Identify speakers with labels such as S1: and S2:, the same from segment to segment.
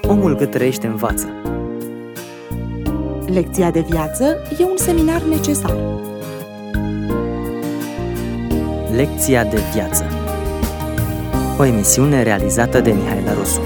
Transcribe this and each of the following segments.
S1: Omul cât trăiește învață.
S2: Lecția de viață e un seminar necesar.
S1: Lecția de viață. O emisiune realizată de Mihaela Rusu.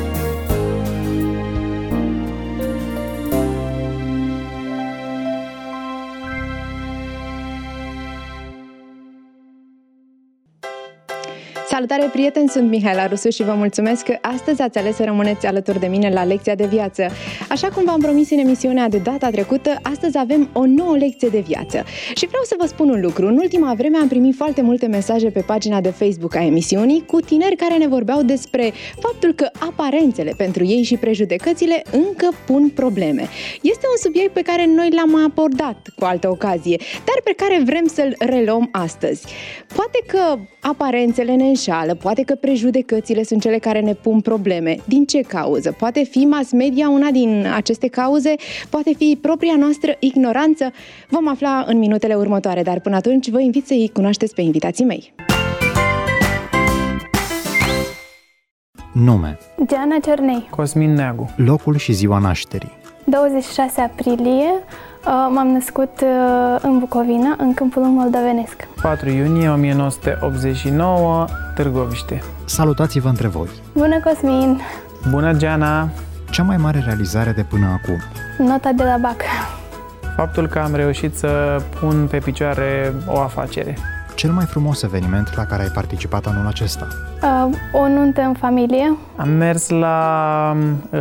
S3: Salutare, prieteni! Sunt Mihaela Rusu și vă mulțumesc că astăzi ați ales să rămâneți alături de mine la Lecția de Viață. Așa cum v-am promis în emisiunea de data trecută, astăzi avem o nouă lecție de viață. Și vreau să vă spun un lucru. În ultima vreme am primit foarte multe mesaje pe pagina de Facebook a emisiunii cu tineri care ne vorbeau despre faptul că aparențele pentru ei și prejudecățile încă pun probleme. Este un subiect pe care noi l-am abordat cu altă ocazie, dar pe care vrem să-l reluăm astăzi. Poate că aparențele ne înșală, poate că prejudecățile sunt cele care ne pun probleme. Din ce cauză? Poate fi mass media una din aceste cauze? Poate fi propria noastră ignoranță? Vom afla în minutele următoare, dar până atunci vă invit să-i cunoașteți pe invitații mei.
S4: Nume:
S5: Diana Cernei.
S6: Cosmin Neagu.
S4: Locul și ziua nașterii:
S5: 26 aprilie. M-am născut în Bucovina, în Câmpul Moldovenesc.
S6: 4 iunie 1989, Târgoviște.
S4: Salutați-vă între voi.
S5: Bună, Cosmin!
S6: Bună, Giana!
S4: Cea mai mare realizare de până acum?
S5: Nota de la BAC.
S6: Faptul că am reușit să pun pe picioare o afacere.
S4: Cel mai frumos eveniment la care ai participat anul acesta?
S5: O nuntă în familie.
S6: Am mers la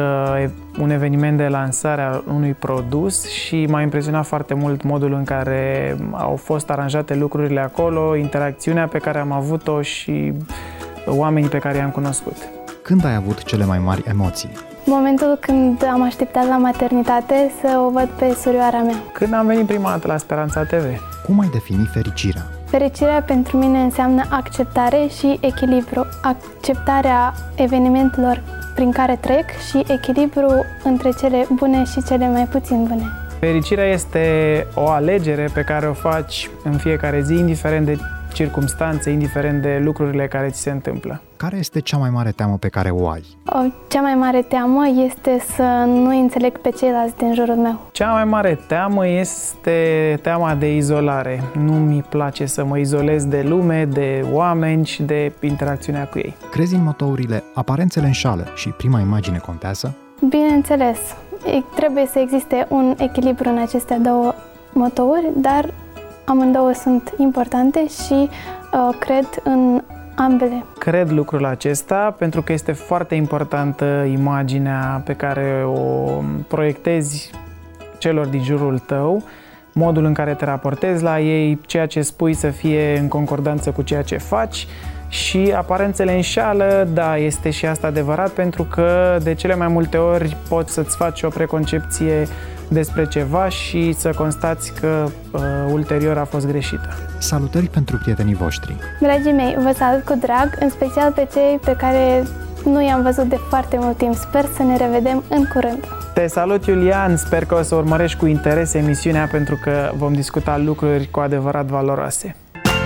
S6: un eveniment de lansare a unui produs și m-a impresionat foarte mult modul în care au fost aranjate lucrurile acolo, interacțiunea pe care am avut-o și oamenii pe care i-am cunoscut.
S4: Când ai avut cele mai mari emoții?
S5: Momentul când am așteptat la maternitate să o văd pe surioara mea.
S6: Când am venit prima dată la Speranța TV.
S4: Cum ai defini fericirea?
S5: Fericirea pentru mine înseamnă acceptare și echilibru. Acceptarea evenimentelor prin care trec și echilibru între cele bune și cele mai puțin bune.
S6: Fericirea este o alegere pe care o faci în fiecare zi, indiferent de circumstanțe, indiferent de lucrurile care ți se întâmplă.
S4: Care este cea mai mare teamă pe care o ai?
S5: Cea mai mare teamă este să nu înțeleg pe ceilalți din jurul meu.
S6: Cea mai mare teamă este teama de izolare. Nu mi place să mă izolez de lume, de oameni și de interacțiunea cu ei.
S4: Crezi în motourile aparențele înșală și prima imagine contează?
S5: Bineînțeles, trebuie să existe un echilibru în aceste două motouri, dar amândouă sunt importante și cred în ambele.
S6: Cred lucrul acesta pentru că este foarte importantă imaginea pe care o proiectezi celor din jurul tău, modul în care te raportezi la ei, ceea ce spui să fie în concordanță cu ceea ce faci. Și aparențele înșală, da, este și asta adevărat, pentru că de cele mai multe ori poți să-ți faci o preconcepție despre ceva și să constați că ulterior a fost greșită.
S4: Salutări pentru prietenii voștri.
S5: Dragii mei, vă salut cu drag, în special pe cei pe care nu i-am văzut de foarte mult timp. Sper să ne revedem în curând.
S6: Te salut, Iulian! Sper că o să urmărești cu interes emisiunea, pentru că vom discuta lucruri cu adevărat valoroase.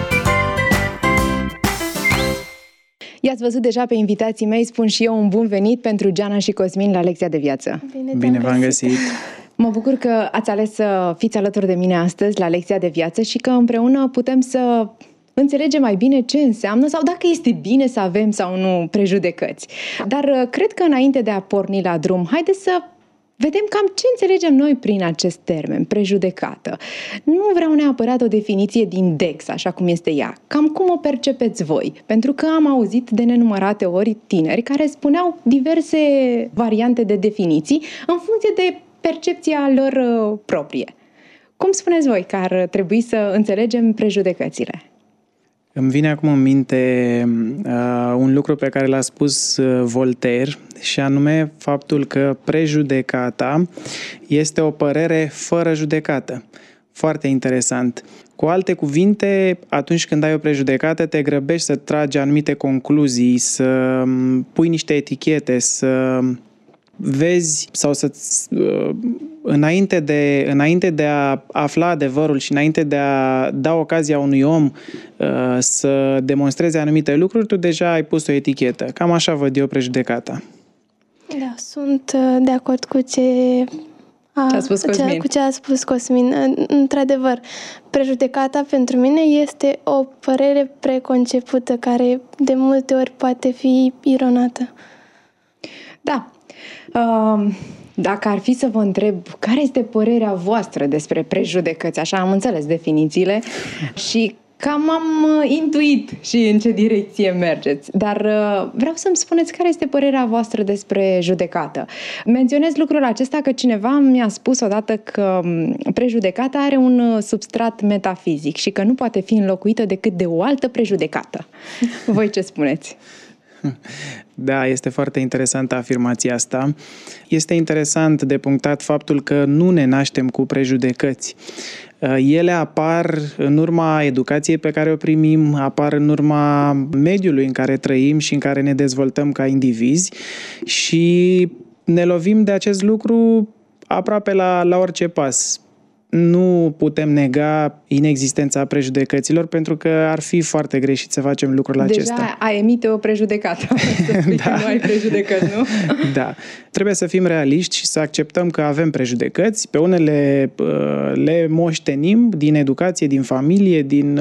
S3: I-ați văzut deja pe invitații mei, spun și eu un bun venit pentru Giana și Cosmin la Lecția de Viață.
S6: Bine v-am găsit!
S3: Mă bucur că ați ales să fiți alături de mine astăzi la Lecția de Viață și că împreună putem să înțelegem mai bine ce înseamnă sau dacă este bine să avem sau nu prejudecăți. Dar cred că înainte de a porni la drum, haideți să vedem cam ce înțelegem noi prin acest termen, prejudecată. Nu vreau neapărat o definiție din Dex, așa cum este ea. Cam cum o percepeți voi? Pentru că am auzit de nenumărate ori tineri care spuneau diverse variante de definiții în funcție de percepția lor proprie. Cum spuneți voi că ar trebui să înțelegem prejudecățile?
S6: Îmi vine acum în minte un lucru pe care l-a spus Voltaire, și anume faptul că prejudecata este o părere fără judecată. Foarte interesant. Cu alte cuvinte, atunci când ai o prejudecată, te grăbești să tragi anumite concluzii, să pui niște etichete, să vezi sau să înainte de a afla adevărul și înainte de a da ocazia unui om să demonstreze anumite lucruri, tu deja ai pus o etichetă. Cam așa văd eu prejudecata.
S5: Da, sunt de acord cu ce a spus Cosmin. Într-adevăr, prejudecata pentru mine este o părere preconcepută care de multe ori poate fi ironată.
S3: Da. Dacă ar fi să vă întreb care este părerea voastră despre prejudecăți, așa am înțeles definițiile și cam am intuit și în ce direcție mergeți, dar vreau să-mi spuneți care este părerea voastră despre judecată. Menționez lucrul acesta că cineva mi-a spus odată că prejudecata are un substrat metafizic și că nu poate fi înlocuită decât de o altă prejudecată. Voi ce spuneți?
S6: Da, este foarte interesantă afirmația asta. Este interesant de punctat faptul că nu ne naștem cu prejudecăți. Ele apar în urma educației pe care o primim, apar în urma mediului în care trăim și în care ne dezvoltăm ca indivizi și ne lovim de acest lucru aproape la orice pas. Nu putem nega inexistența prejudecăților pentru că ar fi foarte greșit să facem lucrul acesta.
S3: Deja a emite o prejudecată. Da. Nu ai prejudecăți, nu?
S6: Da. Trebuie să fim realiști și să acceptăm că avem prejudecăți. Pe unele le moștenim din educație, din familie, din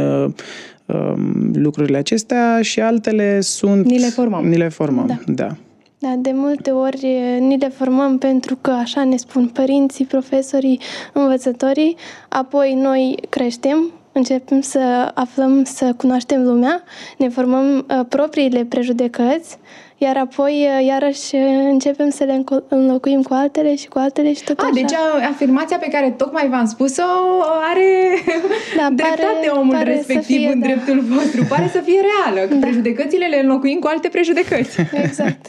S6: lucrurile acestea și altele sunt... Ni le formăm. Da.
S5: Da, de multe ori ni le formăm pentru că așa ne spun părinții, profesorii, învățătorii, apoi noi creștem, începem să aflăm, să cunoaștem lumea, ne formăm propriile prejudecăți, iar apoi iarăși începem să le înlocuim cu altele și cu altele și tot așa.
S3: Deci afirmația pe care tocmai v-am spus-o are dreptate omul respectiv în dreptul vostru. Pare să fie reală, că prejudecățile le înlocuim cu alte prejudecăți.
S5: Exact.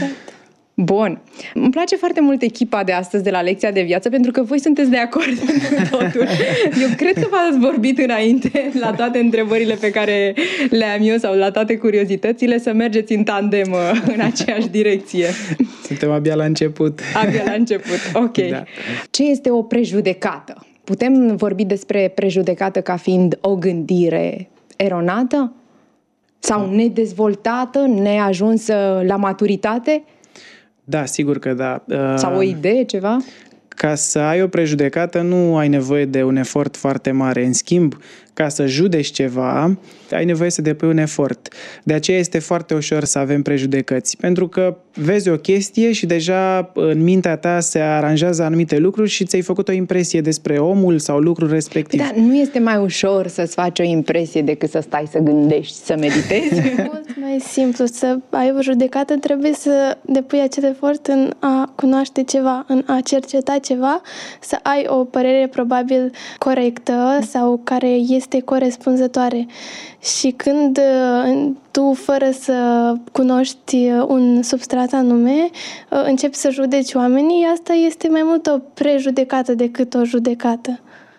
S3: Bun. Îmi place foarte mult echipa de astăzi de la Lecția de Viață pentru că voi sunteți de acord cu totul. Eu cred că v-ați vorbit înainte la toate întrebările pe care le-am eu sau la toate curiozitățile să mergeți în tandem în aceeași direcție.
S6: Suntem abia la început.
S3: Abia la început, ok. Da. Ce este o prejudecată? Putem vorbi despre prejudecată ca fiind o gândire eronată? Sau nedezvoltată, neajunsă la maturitate?
S6: Da, sigur că da.
S3: Sau o idee, ceva?
S6: Ca să ai o prejudecată nu ai nevoie de un efort foarte mare. În schimb, ca să judeci ceva, ai nevoie să depui un efort. De aceea este foarte ușor să avem prejudecăți. Pentru că vezi o chestie și deja în mintea ta se aranjează anumite lucruri și ți-ai făcut o impresie despre omul sau lucrul respectiv.
S3: Dar nu este mai ușor să-ți faci o impresie decât să stai să gândești, să meditezi?
S5: Mult mai simplu. Să ai o judecată trebuie să depui acel efort în a cunoaște ceva, în a cerceta ceva, să ai o părere probabil corectă sau care este corespunzătoare. Și când tu, fără să cunoști un substrat anume, începi să judeci oamenii, asta este mai mult o prejudecată decât o judecată.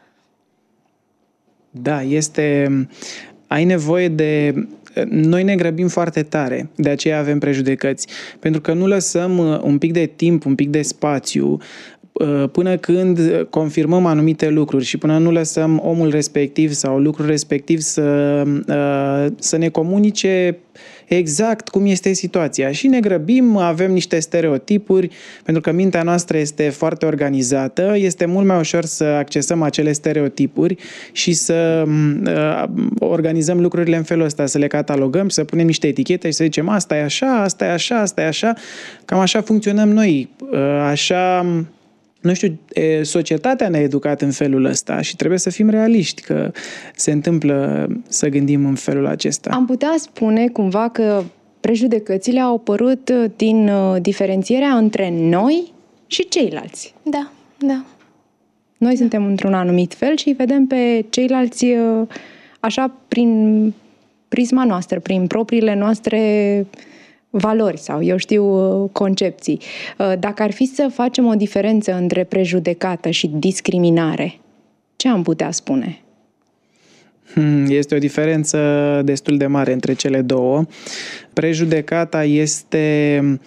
S6: Da, ai nevoie de... Noi ne grăbim foarte tare, de aceea avem prejudecăți, pentru că nu lăsăm un pic de timp, un pic de spațiu până când confirmăm anumite lucruri și până nu lăsăm omul respectiv sau lucrul respectiv să ne comunice exact cum este situația. Și ne grăbim, avem niște stereotipuri, pentru că mintea noastră este foarte organizată, este mult mai ușor să accesăm acele stereotipuri și să organizăm lucrurile în felul ăsta, să le catalogăm, să punem niște etichete și să zicem asta e așa, asta e așa, asta e așa. Cam așa funcționăm noi. Așa... Nu știu, societatea ne-a educat în felul ăsta și trebuie să fim realiști că se întâmplă să gândim în felul acesta.
S3: Am putea spune cumva că prejudecățile au apărut din diferențierea între noi și ceilalți.
S5: Da.
S3: Noi suntem într-un anumit fel și îi vedem pe ceilalți așa prin prisma noastră, prin propriile noastre valori sau, eu știu, concepții. Dacă ar fi să facem o diferență între prejudecată și discriminare, ce am putea spune?
S6: Este o diferență destul de mare între cele două. Prejudecata este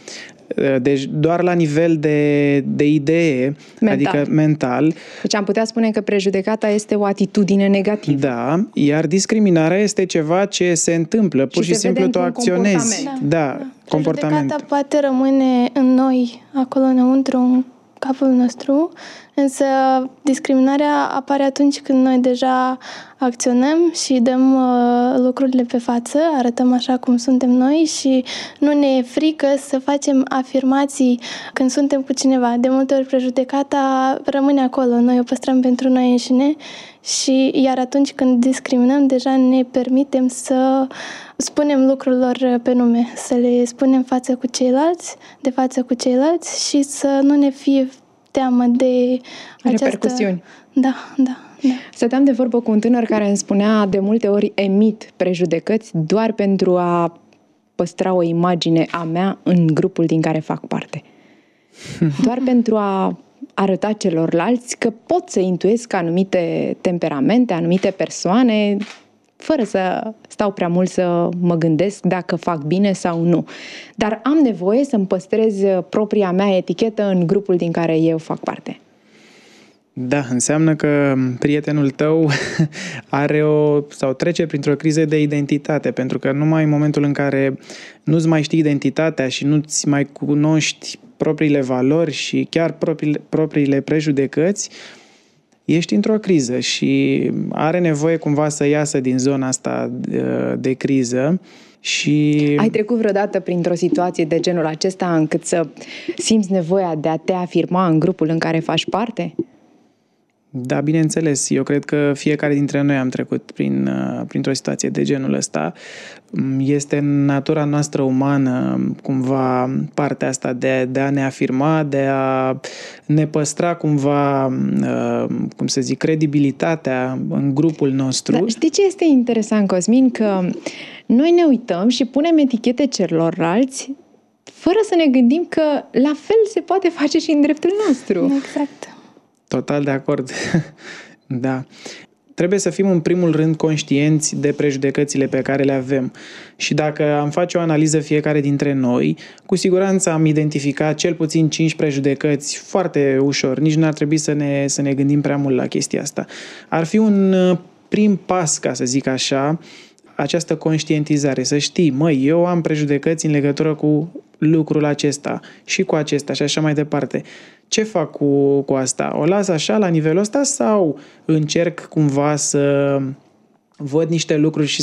S6: Deci doar la nivel de idee, adică mental.
S3: Deci am putea spune că prejudecata este o atitudine negativă.
S6: Da, iar discriminarea este ceva ce se întâmplă, pur și simplu tu acționezi. Da, comportament.
S5: Prejudecata poate rămâne în noi, acolo înăuntru, în capul nostru, însă discriminarea apare atunci când noi deja acționăm și dăm lucrurile pe față, arătăm așa cum suntem noi și nu ne e frică să facem afirmații când suntem cu cineva. De multe ori prejudecata rămâne acolo, noi o păstrăm pentru noi înșine și iar atunci când discriminăm, deja ne permitem să spunem lucrurilor pe nume, să le spunem de față cu ceilalți și să nu ne fie teamă de
S3: repercusiuni.
S5: Da.
S3: Stăteam de vorbă cu un tânăr care îmi spunea de multe ori emit prejudecăți doar pentru a păstra o imagine a mea în grupul din care fac parte. Doar pentru a arăta celorlalți că pot să intuiesc anumite temperamente, anumite persoane, fără să stau prea mult să mă gândesc dacă fac bine sau nu. Dar am nevoie să-mi păstrez propria mea etichetă în grupul din care eu fac parte.
S6: Da, înseamnă că prietenul tău sau trece printr-o criză de identitate, pentru că numai în momentul în care nu-ți mai știi identitatea și nu-ți mai cunoști propriile valori și chiar propriile prejudecăți, ești într-o criză și are nevoie cumva să iasă din zona asta de criză. Și...
S3: Ai trecut vreodată printr-o situație de genul acesta încât să simți nevoia de a te afirma în grupul în care faci parte?
S6: Da, bineînțeles. Eu cred că fiecare dintre noi am trecut printr-o situație de genul ăsta. Este în natura noastră umană cumva partea asta de a ne afirma, de a ne păstra cumva, credibilitatea în grupul nostru.
S3: Dar știi ce este interesant, Cosmin? Că noi ne uităm și punem etichete celorlalți fără să ne gândim că la fel se poate face și în dreptul nostru.
S5: Exact.
S6: Total de acord. Da. Trebuie să fim în primul rând conștienți de prejudecățile pe care le avem. Și dacă am face o analiză fiecare dintre noi, cu siguranță am identificat cel puțin 5 prejudecăți foarte ușor. Nici n-ar trebui să ne gândim prea mult la chestia asta. Ar fi un prim pas, ca să zic așa, această conștientizare. Să știi, eu am prejudecăți în legătură cu lucrul acesta și cu acesta și așa mai departe. Ce fac cu asta? O las așa la nivelul ăsta sau încerc cumva să văd niște lucruri și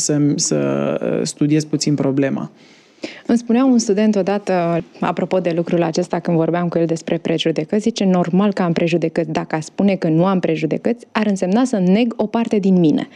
S6: să studiez puțin problema?
S3: Îmi spunea un student odată, apropo de lucrul acesta, când vorbeam cu el despre prejudecăți, zice, normal că am prejudecăți. Dacă aș spune că nu am prejudecăți, ar însemna să neg o parte din mine.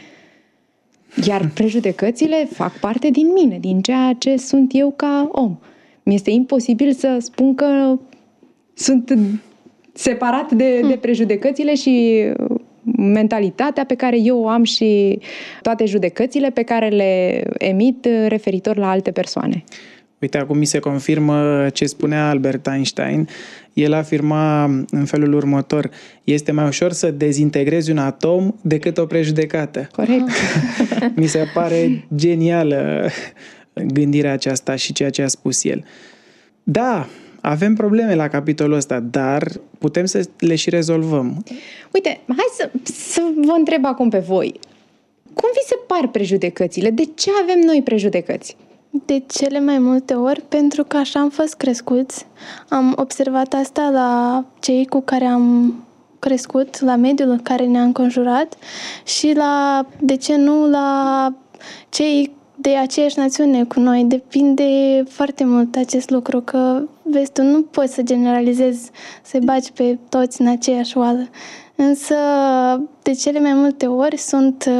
S3: Iar prejudecățile fac parte din mine, din ceea ce sunt eu ca om. Mi-este imposibil să spun că sunt separat de prejudecățile și mentalitatea pe care eu o am și toate judecățile pe care le emit referitor la alte persoane.
S6: Uite, acum mi se confirmă ce spunea Albert Einstein. El afirma în felul următor: este mai ușor să dezintegrezi un atom decât o prejudecată.
S3: Corect.
S6: Mi se pare genială gândirea aceasta și ceea ce a spus el. Da, avem probleme la capitolul ăsta, dar putem să le și rezolvăm.
S3: Uite, hai să vă întreb acum pe voi. Cum vi se par prejudecățile? De ce avem noi prejudecăți?
S5: De cele mai multe ori, pentru că așa am fost crescuți. Am observat asta la cei cu care am crescut, la mediul în care ne-a înconjurat și de ce nu, la cei de aceeași națiune cu noi. Depinde foarte mult acest lucru, că vezi, tu nu poți să generalizezi, să-i bagi pe toți în aceeași oală. Însă, de cele mai multe ori sunt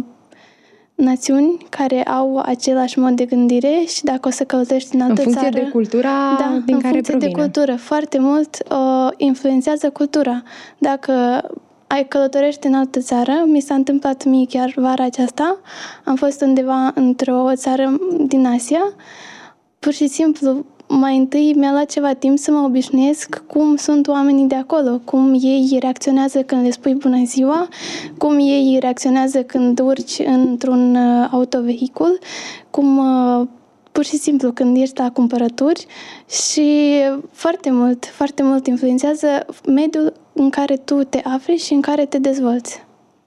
S5: națiuni care au același mod de gândire și dacă o să călătorești în altă țară...
S3: În funcție de cultura din care provine.
S5: în funcție de cultură. Foarte mult influențează cultura. Dacă călătorești în altă țară, mi s-a întâmplat mie chiar vara aceasta, am fost undeva într-o țară din Asia, pur și simplu, mai întâi mi-a luat ceva timp să mă obișnuiesc cum sunt oamenii de acolo, cum ei reacționează când le spui bună ziua, cum ei reacționează când urci într-un autovehicul, cum pur pur și simplu când ești la cumpărături și foarte mult influențează mediul în care tu te afli și în care te dezvolți.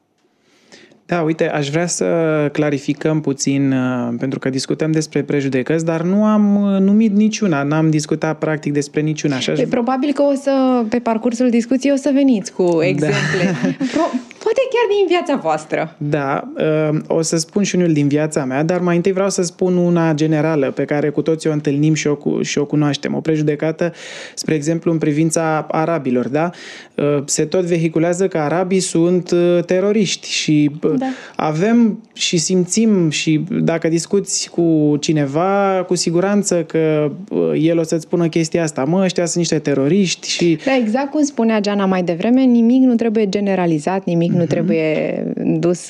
S6: Da, uite, aș vrea să clarificăm puțin, pentru că discutăm despre prejudecăți, dar nu am numit niciuna, n-am discutat practic despre niciuna.
S3: Probabil că pe parcursul discuției o să veniți cu exemple. Poate chiar din viața voastră.
S6: Da, o să spun și unul din viața mea, dar mai întâi vreau să spun una generală pe care cu toții o întâlnim și o cunoaștem. O prejudecată, spre exemplu, în privința arabilor, da? Se tot vehiculează că arabii sunt teroriști și avem și simțim și dacă discuți cu cineva, cu siguranță că el o să-ți spună chestia asta. Ăștia sunt niște teroriști și...
S3: Da, exact cum spunea Giana mai devreme, nimic nu trebuie generalizat, nimic nu trebuie dus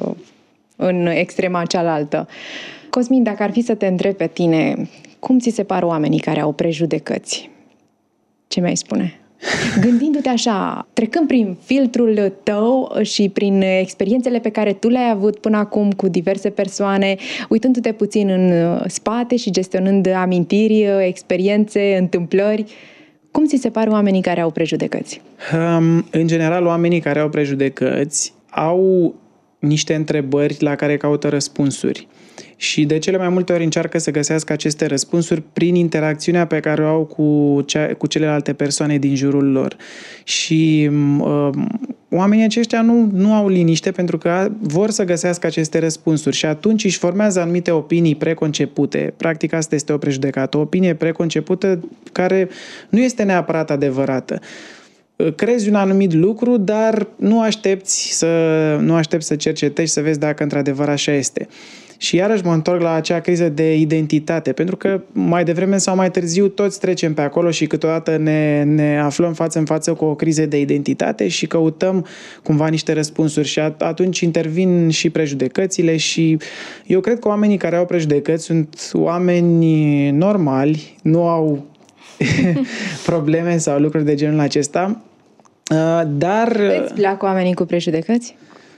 S3: în extrema cealaltă. Cosmin, dacă ar fi să te întreb pe tine, cum ți se par oamenii care au prejudecăți? Ce mi-ai spune? Gândindu-te așa, trecând prin filtrul tău și prin experiențele pe care tu le-ai avut până acum cu diverse persoane, uitându-te puțin în spate și gestionând amintiri, experiențe, întâmplări, cum ți se par oamenii care au prejudecăți?
S6: În general, oamenii care au prejudecăți au niște întrebări la care caută răspunsuri. Și de cele mai multe ori încearcă să găsească aceste răspunsuri prin interacțiunea pe care o au cu celelalte persoane din jurul lor. Și oamenii aceștia nu au liniște pentru că vor să găsească aceste răspunsuri și atunci își formează anumite opinii preconcepute. Practic asta este o prejudecată, o opinie preconcepută care nu este neapărat adevărată. Crezi un anumit lucru, dar nu aștepți să cercetezi, să vezi dacă într-adevăr așa este. Și iarăși mă întorc la acea criză de identitate, pentru că mai devreme sau mai târziu toți trecem pe acolo și câteodată ne aflăm față în față cu o criză de identitate și căutăm cumva niște răspunsuri și atunci intervin și prejudecățile și eu cred că oamenii care au prejudecăți sunt oameni normali, nu au probleme sau lucruri de genul acesta, dar...
S3: Îți plac oamenii cu prejudecăți?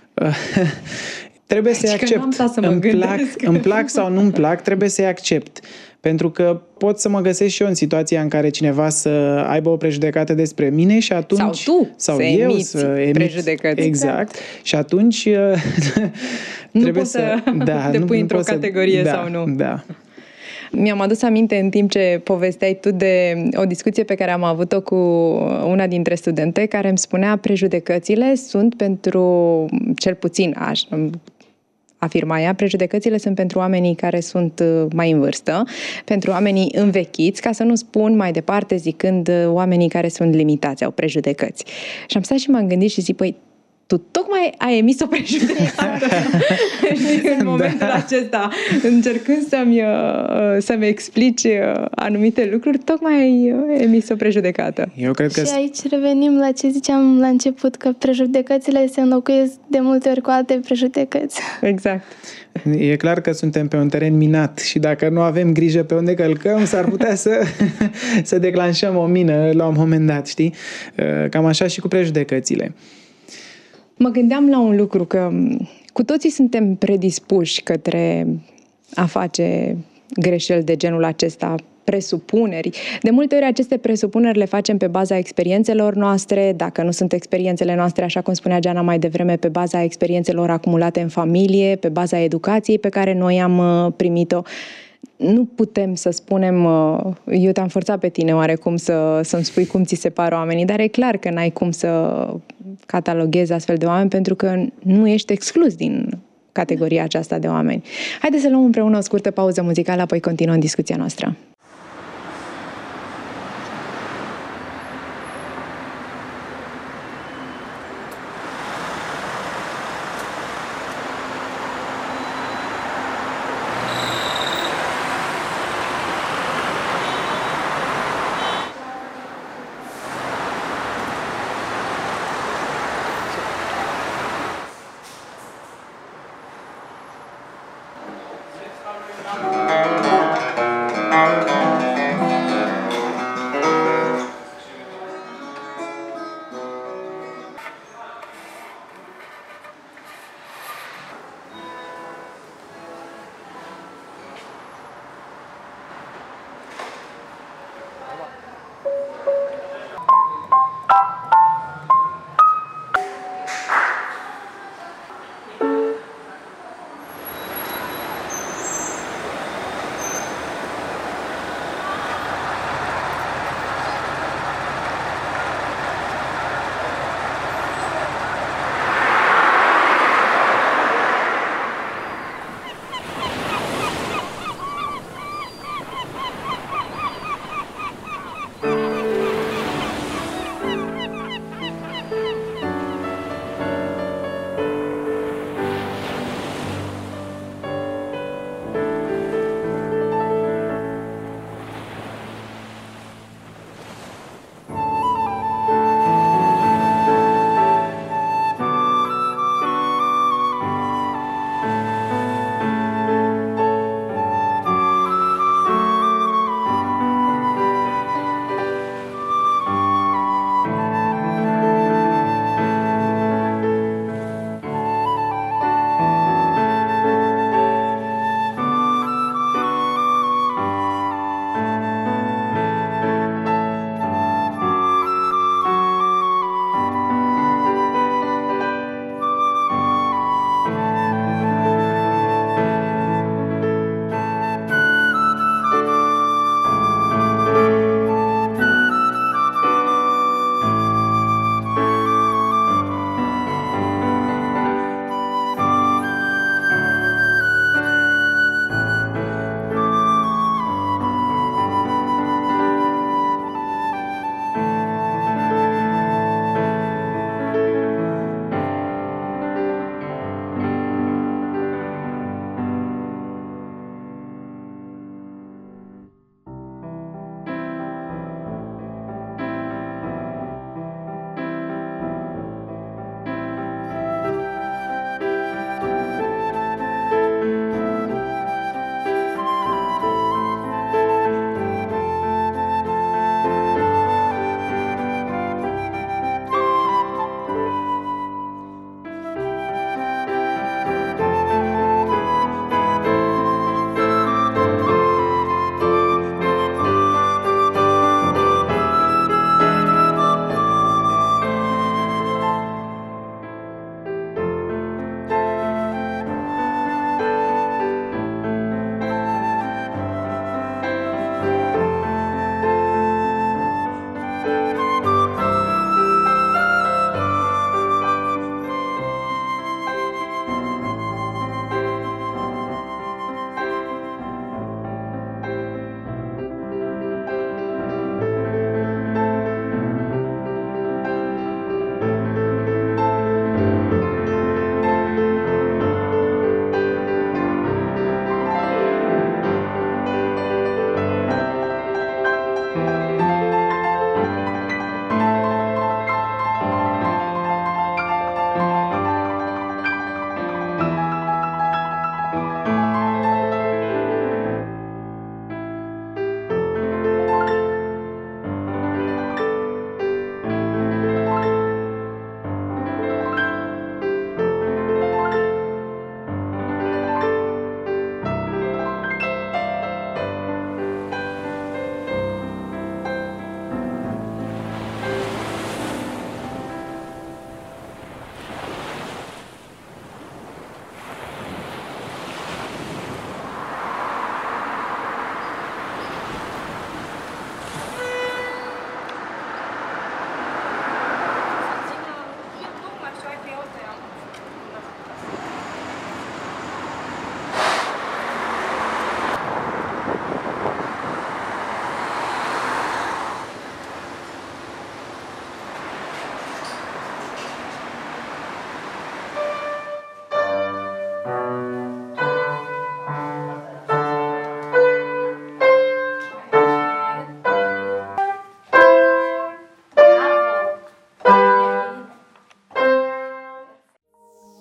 S6: Trebuie să-i accept. Îmi plac sau nu îmi plac, trebuie să-i accept. Pentru că pot să mă găsesc și eu în situația în care cineva să aibă o prejudecată despre mine și atunci...
S3: Sau tu să emit prejudecăți.
S6: Exact. Și atunci
S3: nu poți să depui într-o categorie sau nu.
S6: Da.
S3: Mi-am adus aminte în timp ce povesteai tu de o discuție pe care am avut-o cu una dintre studente care îmi spunea prejudecățile sunt pentru, cel puțin afirma ea, prejudecățile sunt pentru oamenii care sunt mai în vârstă, pentru oamenii învechiți, ca să nu spun mai departe zicând oamenii care sunt limitați, au prejudecăți. Și am stat și m-am gândit și zic, păi, tu tocmai ai emis o prejudecată în momentul acesta, încercând să-mi explici anumite lucruri, tocmai ai emis o prejudecată.
S6: Eu cred că...
S5: Și aici revenim la ce ziceam la început, că prejudecățile se înlocuiesc de multe ori cu alte prejudecăți.
S3: Exact.
S6: E clar că suntem pe un teren minat și dacă nu avem grijă pe unde călcăm, s-ar putea să declanșăm o mină la un moment dat, știi? Cam așa și cu prejudecățile.
S3: Mă gândeam la un lucru, că cu toții suntem predispuși către a face greșeli de genul acesta, presupuneri. De multe ori aceste presupuneri le facem pe baza experiențelor noastre, dacă nu sunt experiențele noastre, așa cum spunea Giana mai devreme, pe baza experiențelor acumulate în familie, pe baza educației pe care noi am primit-o. Nu putem să spunem, eu te-am forțat pe tine oarecum să-mi spui cum ți se par oamenii, dar e clar că n-ai cum să cataloghezi astfel de oameni pentru că nu ești exclus din categoria aceasta de oameni. Haideți să luăm împreună o scurtă pauză muzicală, apoi continuăm discuția noastră.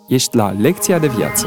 S7: Ești la Lecția de Viață.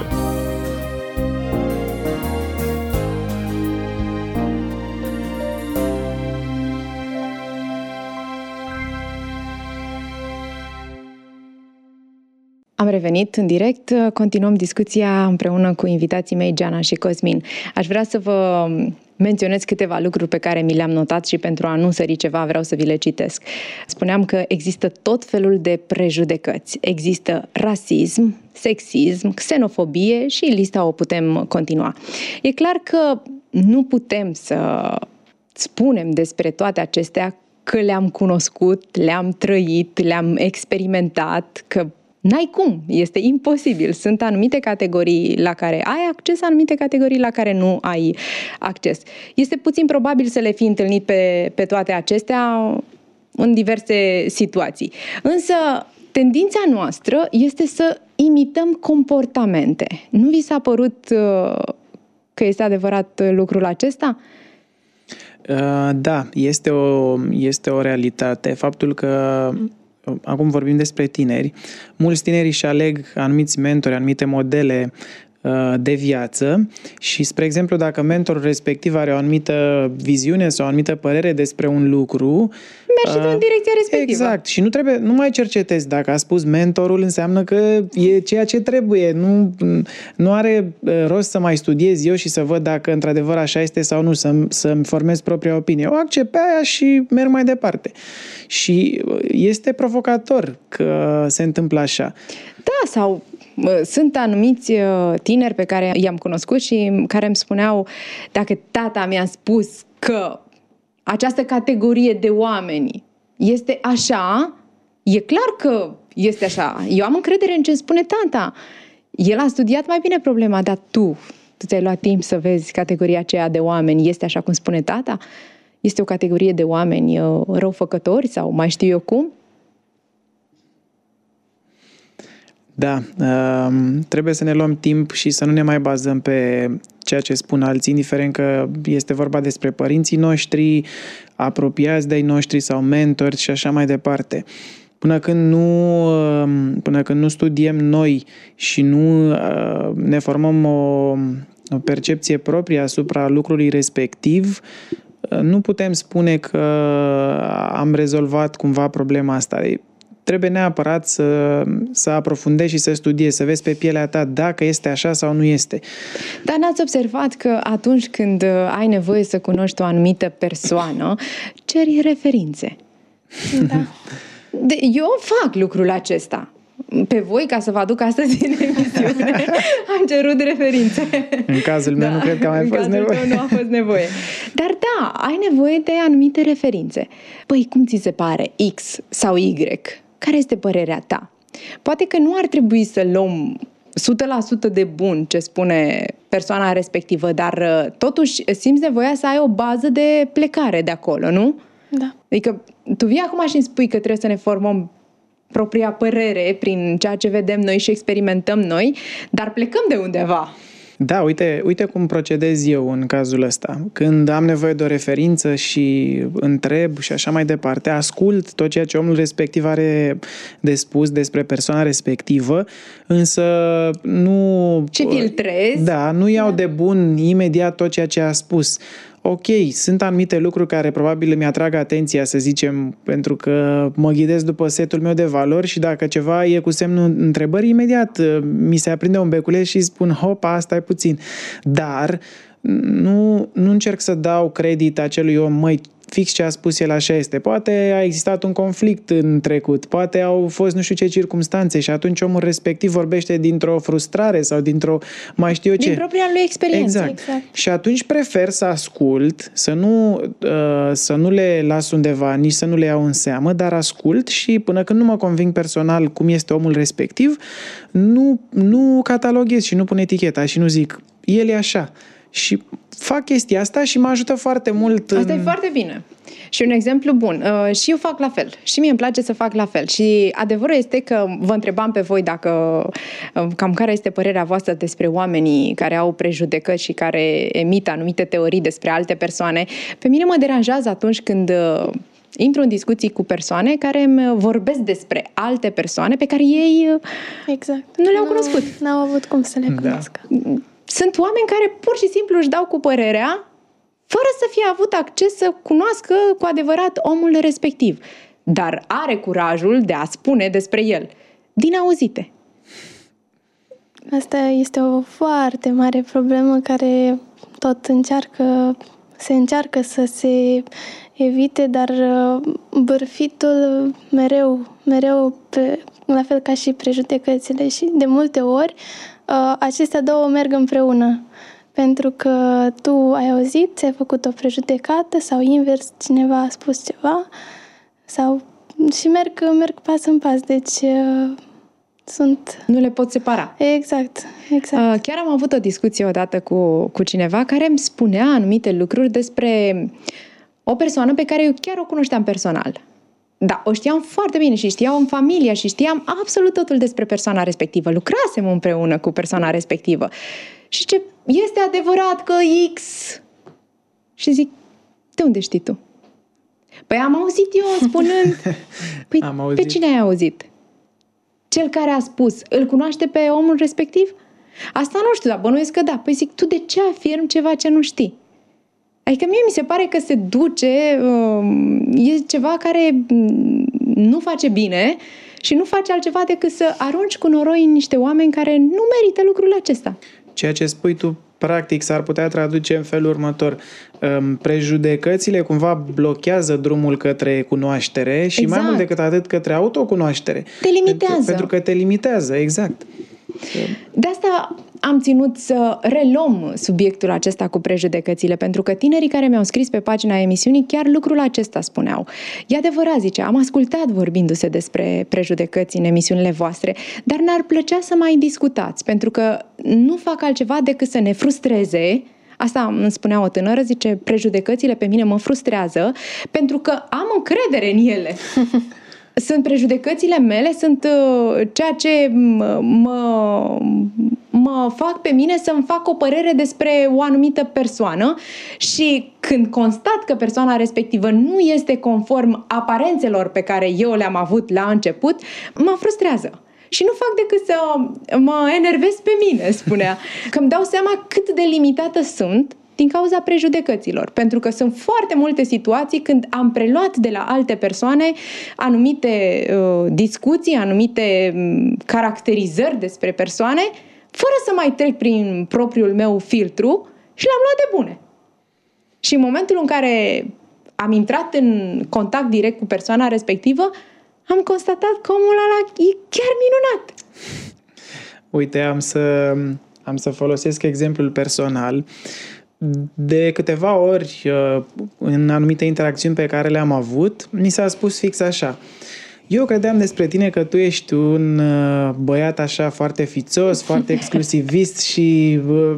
S3: Am revenit în direct, continuăm discuția împreună cu invitații mei, Giana și Cosmin. Aș vrea să vă menționez câteva lucruri pe care mi le-am notat și pentru a nu sări ceva vreau să vi le citesc. Spuneam că există tot felul de prejudecăți. Există rasism, sexism, xenofobie și lista o putem continua. E clar că nu putem să spunem despre toate acestea că le-am cunoscut, le-am trăit, le-am experimentat, că n-ai cum, este imposibil. Sunt anumite categorii la care ai acces, anumite categorii la care nu ai acces. Este puțin probabil să le fi întâlnit pe toate acestea în diverse situații. Însă, tendința noastră este să imităm comportamente. Nu vi s-a părut că este adevărat lucrul acesta?
S6: Da, este o realitate. Faptul că acum vorbim despre tineri. Mulți tineri își aleg anumiți mentori, anumite modele de viață și, spre exemplu, dacă mentorul respectiv are o anumită viziune sau o anumită părere despre un lucru,
S3: mergi în direcția respectivă.
S6: Exact. Și nu mai cercetezi. Dacă a spus mentorul, înseamnă că e ceea ce trebuie. Nu are rost să mai studiez eu și să văd dacă într-adevăr așa este sau nu, să-mi formez propria opinie. O accept pe aia și merg mai departe. Și este provocator că se întâmplă așa.
S3: Da, sau sunt anumiți tineri pe care i-am cunoscut și care îmi spuneau, dacă tata mi-a spus că această categorie de oameni este așa, e clar că este așa. Eu am încredere în ce spune tata. El a studiat mai bine problema, dar tu ți-ai luat timp să vezi categoria aceea de oameni. Este așa cum spune tata? Este o categorie de oameni răufăcători sau mai știu eu cum?
S6: Da, trebuie să ne luăm timp și să nu ne mai bazăm pe ceea ce spun alții, indiferent că este vorba despre părinții noștri, apropiați de-ai noștri sau mentori și așa mai departe. Până când nu studiem noi și nu ne formăm o percepție proprie asupra lucrului respectiv, nu putem spune că am rezolvat cumva problema asta. Trebuie neapărat să aprofundezi și să studiezi, să vezi pe pielea ta dacă este așa sau nu este.
S3: Dar n-ați observat că atunci când ai nevoie să cunoști o anumită persoană, ceri referințe?
S5: Da.
S3: Eu fac lucrul acesta. Pe voi, ca să vă aduc astăzi în emisiune, am cerut referințe.
S6: În cazul meu nu cred că a mai fost nevoie.
S3: Nu a fost nevoie. Dar da, ai nevoie de anumite referințe. Păi, cum ți se pare X sau Y? Care este părerea ta? Poate că nu ar trebui să luăm 100% de bun ce spune persoana respectivă, dar totuși simți nevoia să ai o bază de plecare de acolo, nu?
S5: Da.
S3: Adică tu vii acum și îmi spui că trebuie să ne formăm propria părere prin ceea ce vedem noi și experimentăm noi, dar plecăm de undeva.
S6: Da, uite cum procedez eu în cazul ăsta. Când am nevoie de o referință și întreb și așa mai departe, ascult tot ceea ce omul respectiv are de spus despre persoana respectivă, însă nu...
S3: Ce filtrezi?
S6: Da, nu iau de bun imediat tot ceea ce a spus. Ok, sunt anumite lucruri care probabil îmi atrag atenția, să zicem, pentru că mă ghidez după setul meu de valori și dacă ceva e cu semnul întrebării, imediat mi se aprinde un beculeț și spun, hopa, stai puțin. Dar nu încerc să dau credit acelui om, măi, fix ce a spus el așa este. Poate a existat un conflict în trecut, poate au fost nu știu ce circumstanțe și atunci omul respectiv vorbește dintr-o frustrare sau dintr-o mai știu eu ce.
S3: Din propria lui experiență.
S6: Exact. Și atunci prefer să ascult, să nu le las undeva, nici să nu le iau în seamă, dar ascult și până când nu mă conving personal cum este omul respectiv, nu cataloghez și nu pun eticheta și nu zic, el e așa. Și fac chestia asta și mă ajută foarte mult.
S3: Asta e foarte bine. Și un exemplu bun. Și eu fac la fel. Și mie îmi place să fac la fel. Și adevărul este că vă întrebam pe voi dacă cam care este părerea voastră despre oamenii care au prejudecăți și care emit anumite teorii despre alte persoane. Pe mine mă deranjează atunci când intru în discuții cu persoane care îmi vorbesc despre alte persoane pe care ei
S5: Exact.
S3: nu le-au cunoscut.
S5: N-au avut cum să le cunoască.
S3: Sunt oameni care pur și simplu își dau cu părerea fără să fie avut acces să cunoască cu adevărat omul respectiv. Dar are curajul de a spune despre el, din auzite.
S5: Asta este o foarte mare problemă care tot se încearcă să se evite, dar bârfitul mereu la fel ca și prejudecățile și de multe ori acestea două merg împreună. Pentru că tu ai auzit, ți-ai făcut o prejudecată sau invers, cineva a spus ceva și merg pas în pas. Deci
S3: nu le pot separa.
S5: Exact.
S3: Chiar am avut o discuție odată cu cineva care îmi spunea anumite lucruri despre o persoană pe care eu chiar o cunoșteam personal. Da, o știam foarte bine și știam în familie și știam absolut totul despre persoana respectivă. Lucrasem împreună cu persoana respectivă. Și ce este adevărat că X... Și zic, de unde știi tu? Păi am auzit eu spunând... Păi pe cine ai auzit? Cel care a spus, îl cunoaște pe omul respectiv? Asta nu știu, dar bănuiesc că da. Păi zic, tu de ce afirmi ceva ce nu știi? Adică mie mi se pare că se duce, e ceva care nu face bine și nu face altceva decât să arunci cu noroi în niște oameni care nu merită lucrul acesta.
S6: Ceea ce spui tu, practic, s-ar putea traduce în felul următor. Prejudecățile cumva blochează drumul către cunoaștere și mai mult decât atât către autocunoaștere.
S3: Te limitează.
S6: Pentru că te limitează, exact.
S3: De asta am ținut să reluăm subiectul acesta cu prejudecățile, pentru că tinerii care mi-au scris pe pagina emisiunii chiar lucrul acesta spuneau. E adevărat, zice, am ascultat vorbindu-se despre prejudecăți în emisiunile voastre, dar ne-ar plăcea să mai discutați, pentru că nu fac altceva decât să ne frustreze. Asta îmi spunea o tânără, zice, prejudecățile pe mine mă frustrează pentru că am încredere în ele. Sunt prejudecățile mele, sunt ceea ce mă fac pe mine să-mi fac o părere despre o anumită persoană și când constat că persoana respectivă nu este conform aparențelor pe care eu le-am avut la început, mă frustrează. Și nu fac decât să mă enervez pe mine, spunea. Că îmi dau seama cât de limitată sunt din cauza prejudecăților. Pentru că sunt foarte multe situații când am preluat de la alte persoane anumite discuții, anumite caracterizări despre persoane, fără să mai trec prin propriul meu filtru și le-am luat de bune. Și în momentul în care am intrat în contact direct cu persoana respectivă, am constatat că omul ăla e chiar minunat.
S6: Uite, am să folosesc exemplul personal. De câteva ori, în anumite interacțiuni pe care le-am avut, mi s-a spus fix așa. Eu credeam despre tine că tu ești un băiat așa foarte fițos, foarte exclusivist și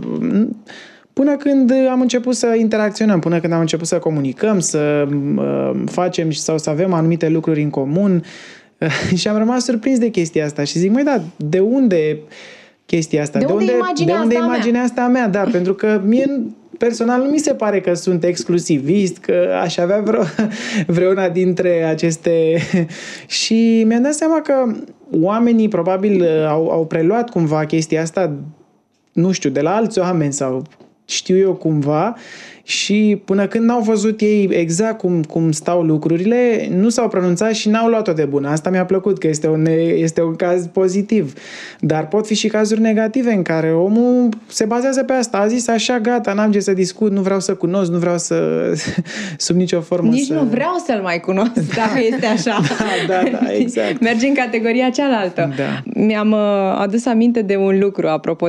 S6: până când am început să interacționăm, până când am început să comunicăm, să facem sau să avem anumite lucruri în comun și am rămas surprins de chestia asta și zic, măi, da, de unde chestia asta?
S3: De unde
S6: imaginea asta a mea? Da, pentru că mie personal nu mi se pare că sunt exclusivist, că aș avea vreuna dintre aceste... Și mi-am dat seama că oamenii probabil au preluat cumva chestia asta, nu știu, de la alți oameni sau știu eu cumva și până când n-au văzut ei exact cum stau lucrurile, nu s-au pronunțat și n-au luat-o de bună. Asta mi-a plăcut, că este un caz pozitiv. Dar pot fi și cazuri negative în care omul se bazează pe asta. A zis așa, gata, n-am ce să discut, nu vreau să cunosc, nu vreau să sub nicio formă
S3: Nici nu vreau să-l mai cunosc, dacă este așa.
S6: Da, exact.
S3: Mergi în categoria cealaltă.
S6: Da.
S3: Mi-am adus aminte de un lucru apropo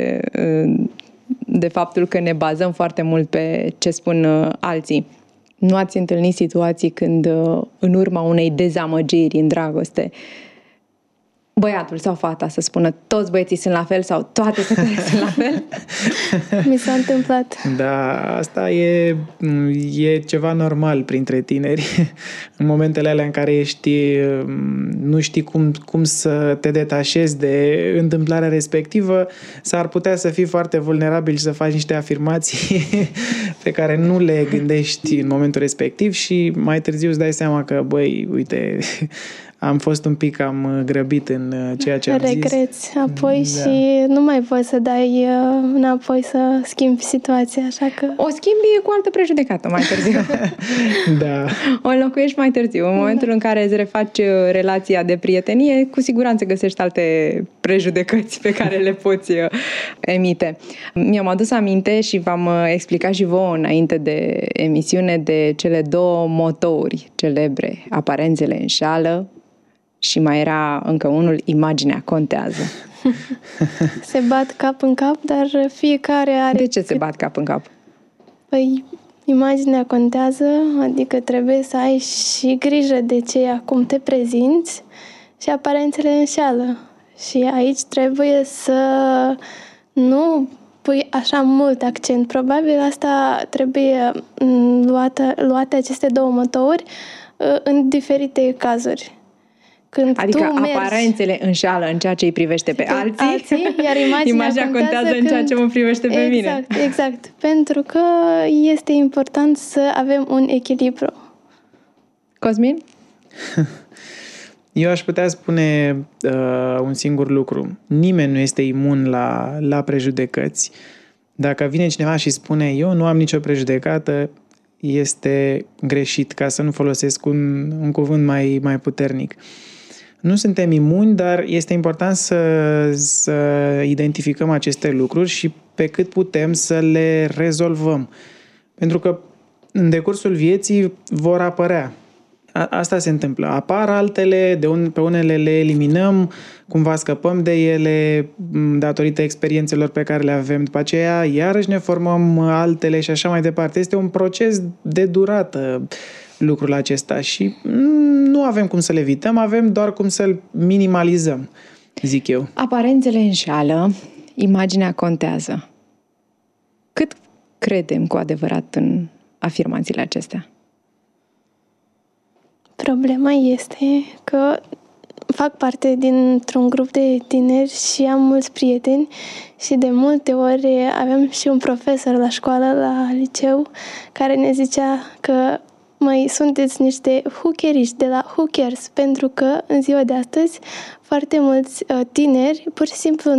S3: de faptul că ne bazăm foarte mult pe ce spun alții. Nu ați întâlnit situații când în urma unei dezamăgiri în dragoste băiatul sau fata să spună toți băieții sunt la fel sau toate fetele sunt la fel?
S5: Mi s-a întâmplat.
S6: Da, asta e ceva normal printre tineri. În momentele alea în care nu știi cum să te detașezi de întâmplarea respectivă, s-ar putea să fii foarte vulnerabil și să faci niște afirmații pe care nu le gândești în momentul respectiv și mai târziu îți dai seama că, băi, uite, am fost un pic cam grăbit în ceea ce am zis.
S5: Regreți apoi și nu mai poți să dai înapoi să schimbi situația, așa că...
S3: O schimbi cu altă prejudecată mai târziu.
S6: Da.
S3: O înlocuiești mai târziu. În momentul în care îți refaci relația de prietenie, cu siguranță găsești alte prejudecăți pe care le poți emite. Mi-am adus aminte și v-am explicat și vouă înainte de emisiune de cele două motouri celebre. Aparențele înșală și mai era încă unul, imaginea contează.
S5: Se bat cap în cap, dar fiecare are...
S3: De ce se bat cap în cap?
S5: Păi, imaginea contează, adică trebuie să ai și grijă de cum te prezinți și aparențele înșeală. Și aici trebuie să nu pui așa mult accent. Probabil asta trebuie luate aceste două motouri în diferite cazuri. Când
S3: adică aparențele înșală în ceea ce îi privește pe alții,
S5: iar imaginea
S3: contează în ceea ce mă privește pe mine.
S5: Exact. Pentru că este important să avem un echilibru.
S3: Cosmin?
S6: Eu aș putea spune un singur lucru. Nimeni nu este imun la prejudecăți. Dacă vine cineva și spune eu nu am nicio prejudecată, este greșit, ca să nu folosesc un cuvânt mai puternic. Nu suntem imuni, dar este important să identificăm aceste lucruri și pe cât putem să le rezolvăm. Pentru că în decursul vieții vor apărea. Asta se întâmplă. Apar altele, pe unele le eliminăm, cumva scăpăm de ele datorită experiențelor pe care le avem. După aceea, iarăși ne formăm altele și așa mai departe. Este un proces de durată lucrul acesta și nu avem cum să le evităm, avem doar cum să-l minimalizăm, zic eu.
S3: Aparențele înșală, imaginea contează. Cât credem cu adevărat în afirmațiile acestea?
S5: Problema este că fac parte dintr-un grup de tineri și am mulți prieteni și de multe ori aveam și un profesor la școală, la liceu, care ne zicea că măi, sunteți niște hookeriști de la Hookers, pentru că în ziua de astăzi foarte mulți tineri pur și simplu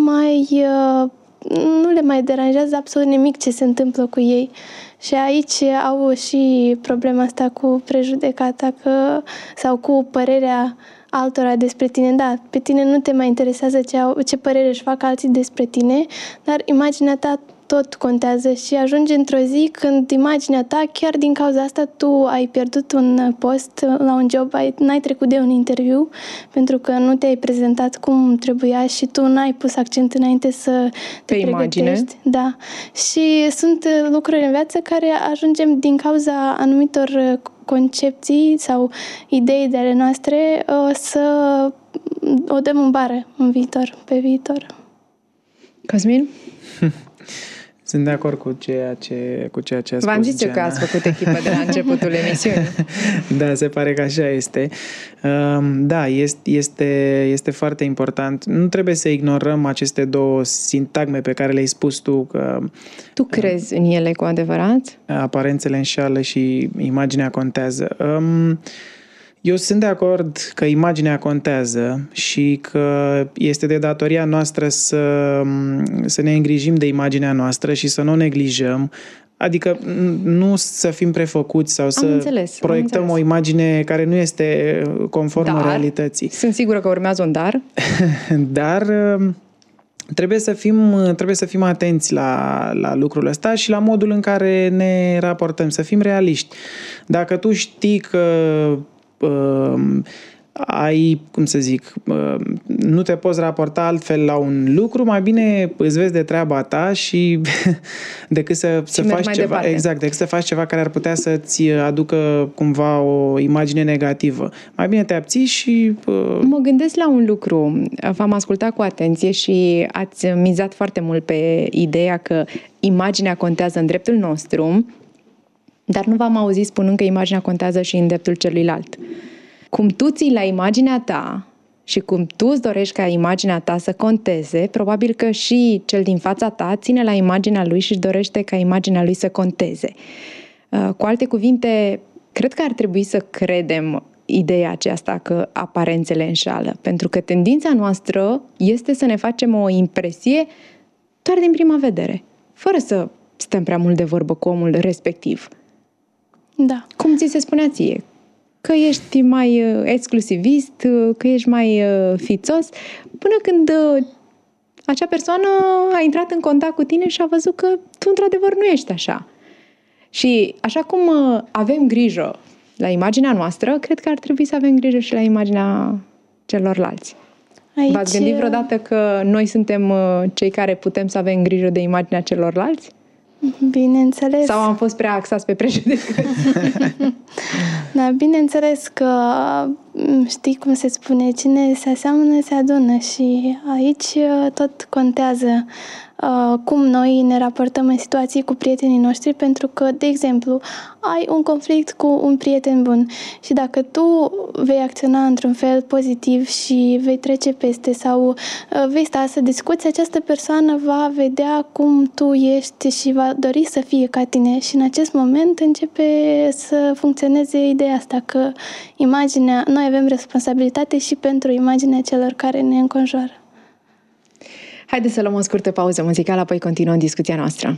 S5: nu le mai deranjează absolut nimic ce se întâmplă cu ei. Și aici au și problema asta cu prejudecata sau cu părerea altora despre tine. Da, pe tine nu te mai interesează ce părere își fac alții despre tine, dar imaginea ta tot contează și ajunge într-o zi când imaginea ta, chiar din cauza asta, tu ai pierdut un post la un job, n-ai trecut de un interviu pentru că nu te-ai prezentat cum trebuia și tu n-ai pus accent înainte să te pregătești. Imagine. Da. Și sunt lucruri în viață care ajungem din cauza anumitor concepții sau idei de ale noastre să o dăm în bară pe viitor.
S3: Cosmin?
S6: Sunt de acord cu ceea ce a spus
S3: V-am zis
S6: Giana.
S3: că ați făcut echipă de la începutul emisiunii.
S6: Da, se pare că așa este. Da, este foarte important. Nu trebuie să ignorăm aceste două sintagme pe care le-ai spus tu.
S3: Tu crezi în ele cu adevărat?
S6: Aparențele înșală și imaginea contează. Eu sunt de acord că imaginea contează și că este de datoria noastră să ne îngrijim de imaginea noastră și să nu o neglijăm. Adică nu să fim prefăcuți sau să proiectăm o imagine care nu este conformă realității.
S3: Sunt sigură că urmează un dar.
S6: Dar trebuie să fim atenți la lucrul ăsta și la modul în care ne raportăm, să fim realiști. Dacă tu știi că ai, cum să zic, nu te poți raporta altfel la un lucru, mai bine îți vezi de treaba ta și decât să faci ceva,
S3: departe.
S6: exact, decât să faci ceva care ar putea să-ți aducă cumva o imagine negativă. Mai bine te abții și...
S3: Mă gândesc la un lucru. V-am ascultat cu atenție și ați mizat foarte mult pe ideea că imaginea contează în dreptul nostru, dar nu v-am auzit spunând că imaginea contează și în dreptul celuilalt. Cum tu ții la imaginea ta și cum tu îți dorești ca imaginea ta să conteze, probabil că și cel din fața ta ține la imaginea lui și își dorește ca imaginea lui să conteze. Cu alte cuvinte, cred că ar trebui să credem ideea aceasta că aparențele înșală, pentru că tendința noastră este să ne facem o impresie doar din prima vedere, fără să stăm prea mult de vorbă cu omul respectiv.
S5: Da.
S3: Cum ți se spunea ție? Că ești mai exclusivist, că ești mai fițos, până când acea persoană a intrat în contact cu tine și a văzut că tu într-adevăr nu ești așa. Și așa cum avem grijă la imaginea noastră, cred că ar trebui să avem grijă și la imaginea celorlalți.
S5: Aici...
S3: V-ați gândit vreodată că noi suntem cei care putem să avem grijă de imaginea celorlalți?
S5: Bineînțeles.
S3: Sau am fost prea axați pe prejudecăți?
S5: Da, bineînțeles că știi cum se spune, cine se aseamănă se adună și aici tot contează cum noi ne raportăm în situații cu prietenii noștri, pentru că, de exemplu, ai un conflict cu un prieten bun și dacă tu vei acționa într-un fel pozitiv și vei trece peste sau vei sta să discuți, această persoană va vedea cum tu ești și va dori să fie ca tine și în acest moment începe să funcționeze ideea asta că noi avem responsabilitate și pentru imaginea celor care ne înconjoară.
S3: Haideți să luăm o scurtă pauză muzicală, apoi continuăm discuția noastră.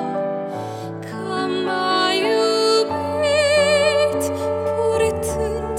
S7: Purtând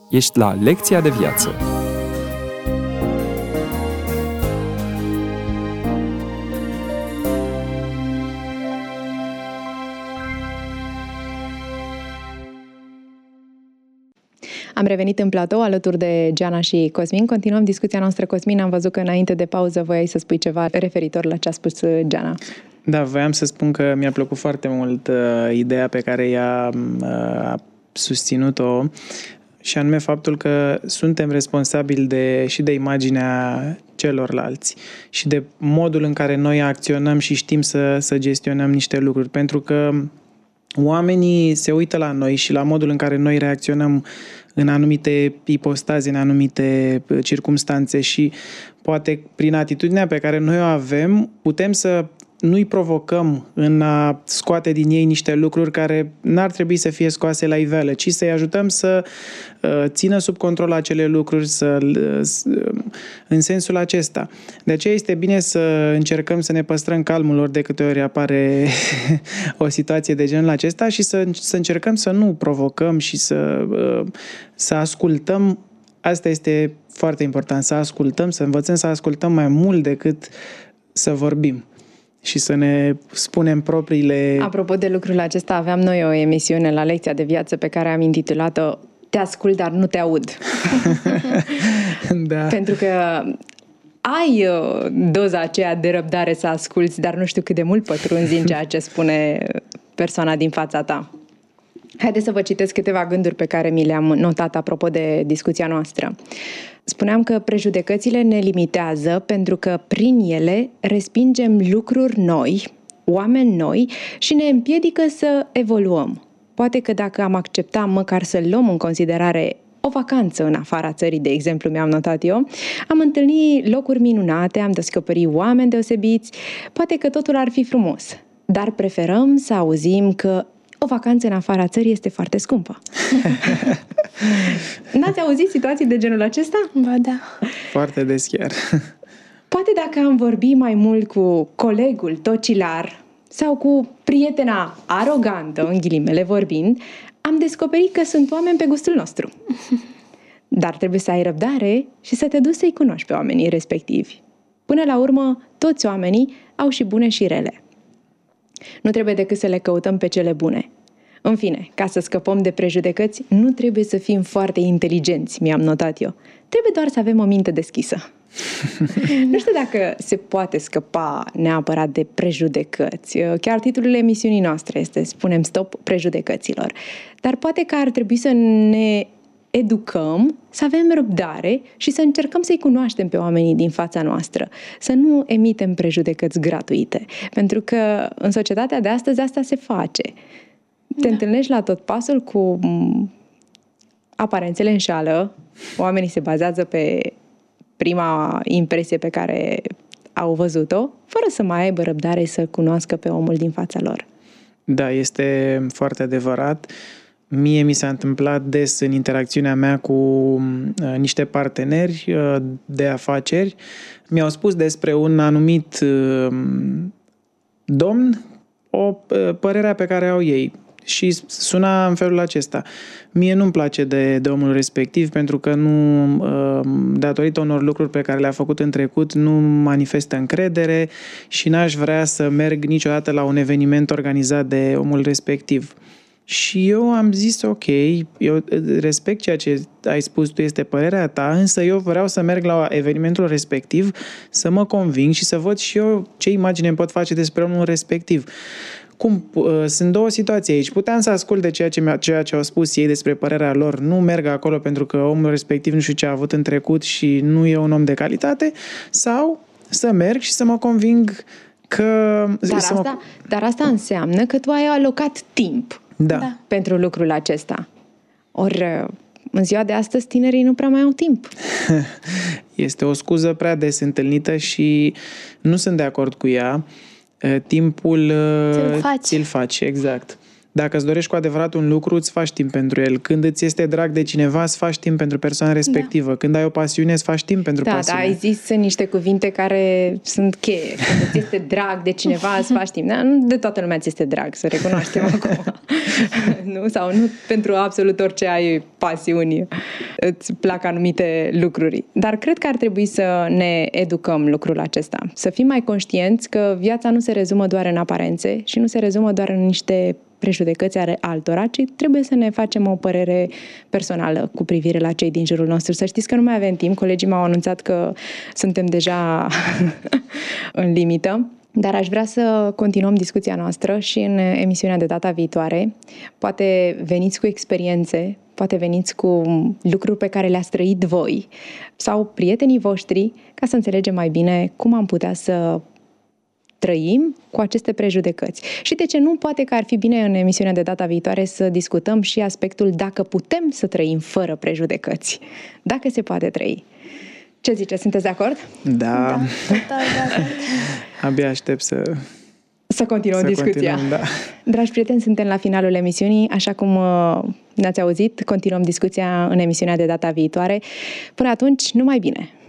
S7: Ești la Lecția de Viață.
S3: Am revenit în platou alături de Giana și Cosmin. Continuăm discuția noastră. Cosmin, am văzut că înainte de pauză voiai să spui ceva referitor la ce a spus Giana.
S6: Da, voiam să spun că mi-a plăcut foarte mult ideea pe care ea a susținut-o, și anume faptul că suntem responsabili și de imaginea celorlalți și de modul în care noi acționăm și știm să gestionăm niște lucruri. Pentru că oamenii se uită la noi și la modul în care noi reacționăm în anumite ipostaze, în anumite circumstanțe, și poate prin atitudinea pe care noi o avem putem să nu-i provocăm în a scoate din ei niște lucruri care n-ar trebui să fie scoase la iveală, ci să-i ajutăm să țină sub control acele lucruri în sensul acesta. De aceea este bine să încercăm să ne păstrăm calmul ori de câte ori apare o situație de genul acesta și să încercăm să nu provocăm și să ascultăm. Asta este foarte important, să ascultăm, să învățăm să ascultăm mai mult decât să vorbim și să ne spunem propriile... Apropo de lucrul acesta, aveam noi o emisiune la Lecția de Viață pe care am intitulat-o Te ascult, dar nu te aud. Da. Pentru că ai doza aceea de răbdare să asculți, dar nu știu cât de mult pătrunzi în ceea ce spune persoana din fața ta. Haideți să vă citesc câteva gânduri pe care mi le-am notat apropo de discuția noastră. Spuneam că prejudecățile ne limitează pentru că prin ele respingem lucruri noi, oameni noi și ne împiedică să evoluăm. Poate că dacă am accepta măcar să luăm în considerare o vacanță în afara țării, de exemplu, mi-am notat eu, am întâlnit locuri minunate, am descoperit oameni deosebiți, poate că totul ar fi frumos, dar preferăm să auzim că o vacanță în afara țării este foarte scumpă. N-ați auzit situații de genul acesta?
S5: Ba da.
S6: Foarte des chiar.
S3: Poate dacă am vorbit mai mult cu colegul tocilar sau cu prietena arogantă, în ghilimele vorbind, am descoperit că sunt oameni pe gustul nostru. Dar trebuie să ai răbdare și să te duci să-i cunoști pe oamenii respectivi. Până la urmă, toți oamenii au și bune și rele. Nu trebuie decât să le căutăm pe cele bune. În fine, ca să scăpăm de prejudecăți, nu trebuie să fim foarte inteligenți, mi-am notat eu. Trebuie doar să avem o minte deschisă. Nu știu dacă se poate scăpa neapărat de prejudecăți. Chiar titlul emisiunii noastre este Spunem stop prejudecăților. Dar poate că ar trebui să ne educăm, să avem răbdare și să încercăm să-i cunoaștem pe oamenii din fața noastră, să nu emitem prejudecăți gratuite, pentru că în societatea de astăzi asta se face. Te întâlnești la tot pasul cu aparențele înșală, oamenii se bazează pe prima impresie pe care au văzut-o, fără să mai aibă răbdare să cunoască pe omul din fața lor. Da, este foarte adevărat. Mie mi s-a întâmplat des în interacțiunea mea cu niște parteneri de afaceri. Mi-au spus despre un anumit domn o părere pe care au ei și suna în felul acesta. Mie nu-mi place de omul respectiv pentru că nu, datorită unor lucruri pe care le-a făcut în trecut, nu manifestă încredere și n-aș vrea să merg niciodată la un eveniment organizat de omul respectiv. Și eu am zis, ok, eu respect ceea ce ai spus tu, este părerea ta, însă eu vreau să merg la evenimentul respectiv, să mă conving și să văd și eu ce imagine îmi pot face despre omul respectiv. Sunt două situații aici. Puteam să ascult de ceea ce au spus ei despre părerea lor, nu merg acolo pentru că omul respectiv nu știu ce a avut în trecut și nu e un om de calitate, sau să merg și să mă conving că... Dar asta înseamnă că tu ai alocat timp. Da. Pentru lucrul acesta. Ori în ziua de astăzi tinerii nu prea mai au timp. Este o scuză prea des întâlnită și nu sunt de acord cu ea. Timpul ți-l faci, exact.
S6: Dacă îți dorești cu adevărat un lucru, îți faci timp pentru el. Când îți este drag de cineva, îți faci timp pentru persoana respectivă. Când ai o pasiune, îți faci timp pentru pasiune.
S3: Da, ai zis niște cuvinte care sunt cheie. Când îți este drag de cineva, îți faci timp. Da? Nu de toată lumea ți este drag, să recunoaștem acum. Nu? Sau nu pentru absolut orice ai pasiuni, îți plac anumite lucruri. Dar cred că ar trebui să ne educăm lucrul acesta. Să fim mai conștienți că viața nu se rezumă doar în aparențe și nu se rezumă doar în niște prejudecăți ale altora, ci trebuie să ne facem o părere personală cu privire la cei din jurul nostru. Să știți că nu mai avem timp. Colegii m-au anunțat că suntem deja în limită. Dar aș vrea să continuăm discuția noastră și în emisiunea de data viitoare. Poate veniți cu experiențe, poate veniți cu lucruri pe care le-ați trăit voi sau prietenii voștri, ca să înțelegem mai bine cum am putea să trăim cu aceste prejudecăți. Și de ce nu, poate că ar fi bine în emisiunea de data viitoare să discutăm și aspectul dacă putem să trăim fără prejudecăți. Dacă se poate trăi. Ce ziceți? Sunteți de acord?
S6: Da.
S5: Total de acord.
S6: Abia aștept
S3: să continuăm discuția.
S6: Da.
S3: Dragi prieteni, suntem la finalul emisiunii, așa cum ne-ați auzit, continuăm discuția în emisiunea de data viitoare. Până atunci, numai bine!